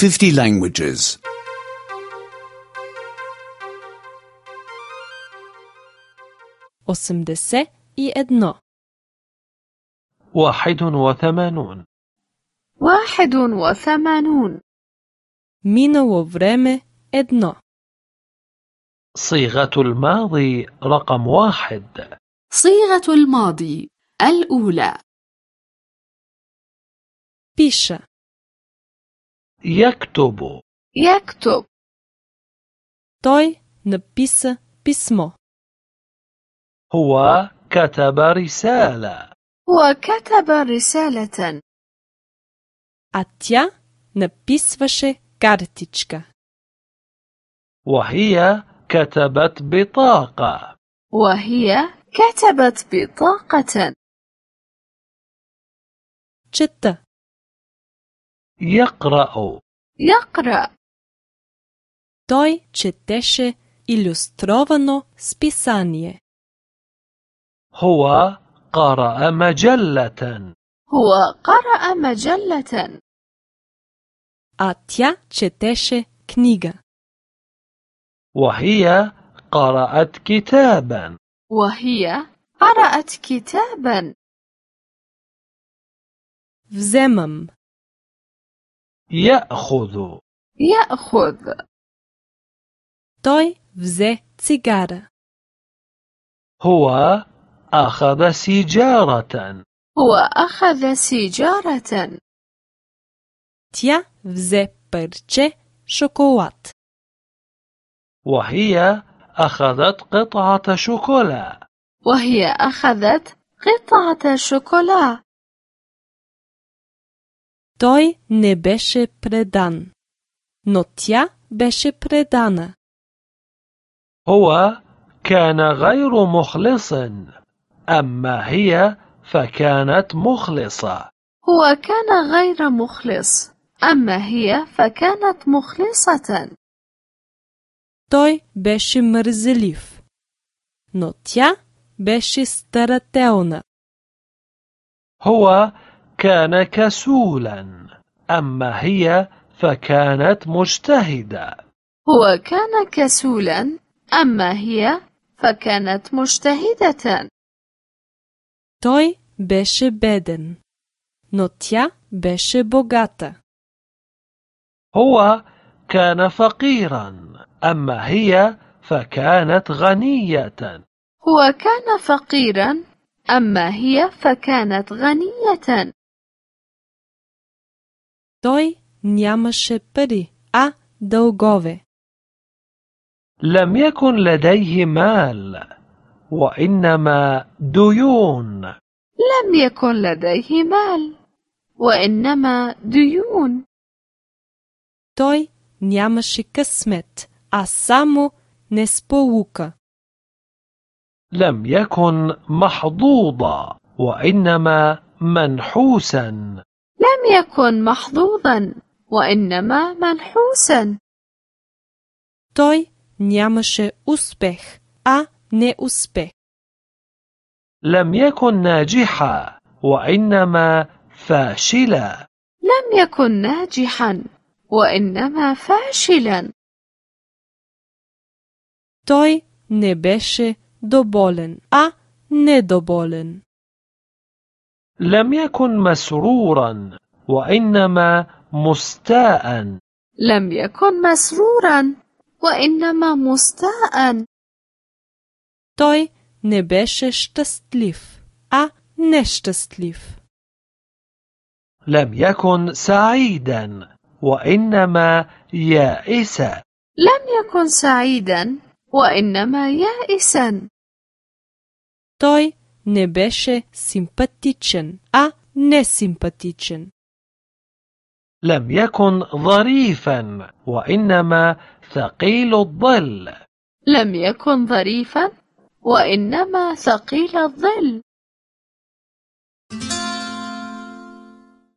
50 languages. 81. 81. 81. Минало време едно. صيغة الماضي رقم 1. صيغة الماضي الأولى. Пиша. يكتب. يكتب. Той написа писмо. هو كتب رسالة. هو كتب رسالة. А тя написваше картичка. وهي كتبت بطاقة. وهي كتبت بطاقة. Чета. يقرأ. يقرأ. Той четеше илюстровано списание. هو قرأ مجلة. هو قرأ مجلة. А тя четеше книга. وهي قرأت كتابا. وهي قرأت كتابا. Вземам. يأخذ. يأخذ. Той взе цигара. هو أخذ سيجارة. هو أخذ سيجارة. Тя взе парче шоколад. وهي أخذت قطعة شوكولا. وهي أخذت قطعة شوكولا. Той не беше предан, но тя беше предана. هو كان غير مخلص، أما هي فكانت مخلصة. هو كان غير مخلص، أما هي فكانت مخلصة. Той беше мързелив, но тя беше старателна. هو كان كسولا، أما هي فكانت مجتهدة. هو كان كسولا، أما هي فكانت مجتهدة. Той беше беден, но тя беше богата. هو كان فقيرا، أما هي فكانت غنية. هو كان فقيرا، أما هي فكانت غنية. Той нямаше пари, а дългове. لم يكن لديه مال، وإنما ديون. لم يكن لديه مال، وإنما ديون. Той нямаше късмет, а само несполука. لم يكن محظوظا، وإنما منحوسا. لم يكن محظوظا، وإنما منحوسا. Той нямаше успех, а неуспех. لم يكن ناجحا، وإنما فاشلا. لم يكن ناجحا، وإنما فاشلا. Той не беше доволен, а недоволен. لم يكن مسرورا، وإنما مستاء. لم يكن مسرورا، وإنما مستاء. Той не беше щастлив, а нещастлив. لم يكن سعيدا، وإنما يائسا. لم يكن سعيدا، وإنما يائسا. Той не беше симпатичен, а несимпатичен. لم يكن ظريفا، وإنما ثقيل الظل. لم يكن ظريفا، وإنما ثقيل الظل.